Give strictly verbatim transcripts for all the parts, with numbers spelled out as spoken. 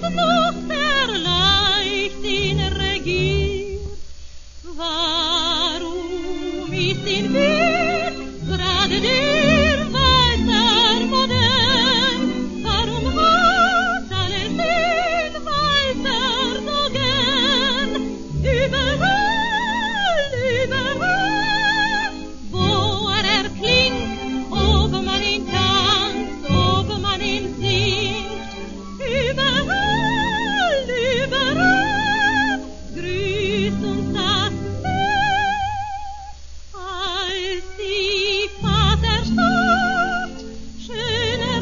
noch der Leichtsinn regiert. Warum ist in Wien gerade der Walter modern? Warum hat alles den Walter so gern? Überall, überall, wo er erklingt, ob man ihn tanzt, ob man ihn singt, überall, überall, grüßt uns das Licht, als die Vaterstadt schöner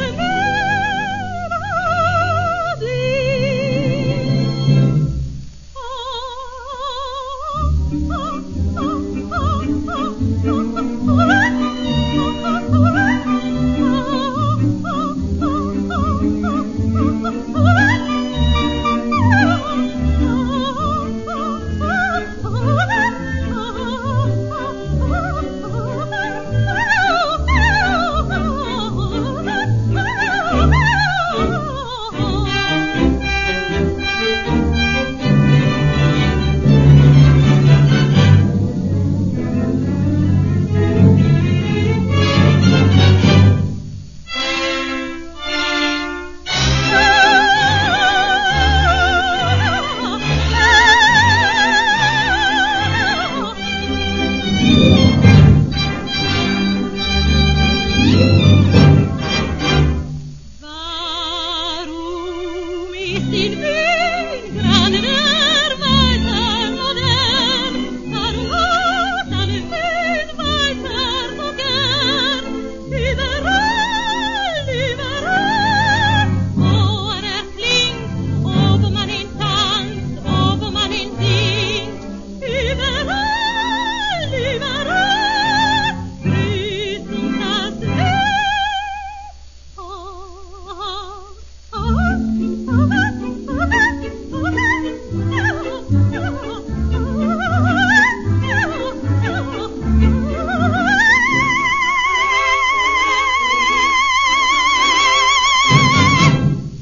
Warum ist in